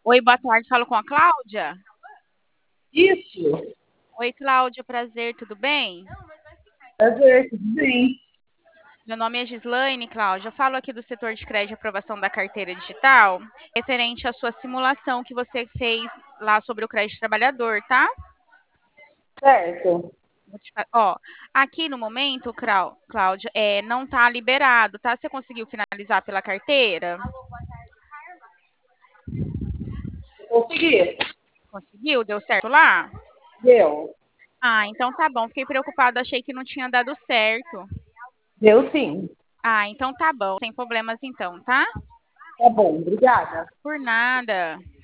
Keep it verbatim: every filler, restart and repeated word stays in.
Oi, boa tarde. Falo com a Cláudia. Isso, Oi, Cláudia, prazer, tudo bem? prazer, tudo bem? Meu nome é Gislaine, Cláudia. Eu falo aqui do setor de crédito e aprovação da carteira digital, referente à sua simulação que você fez lá sobre o crédito trabalhador, tá? Certo. Vou te fa- Ó, aqui no momento, Crau- Cláudia, é, não tá liberado, tá? Você conseguiu finalizar pela carteira? Consegui. Conseguiu? Deu certo lá? Deu. Ah, então tá bom. Fiquei preocupada, achei que não tinha dado certo. Deu sim. Ah, então tá bom. Sem problemas então, tá? Tá bom, obrigada. Por nada.